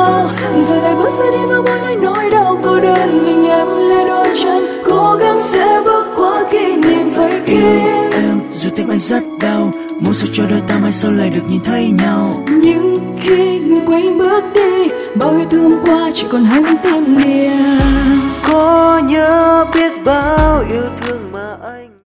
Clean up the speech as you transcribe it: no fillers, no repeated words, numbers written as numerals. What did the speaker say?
sao. Giờ này bước ra đi và buông hết nỗi đau cô đơn, mình em lên đôi chân cố gắng sẽ bước qua kỷ niệm vậy kia. Yêu em dù tim anh rất đau, mong sao cho đôi ta mai sau lại được nhìn thấy nhau. Nhưng khi người quay bước đi, bao yêu thương qua chỉ còn hai tim niềm. Có nhớ biết bao yêu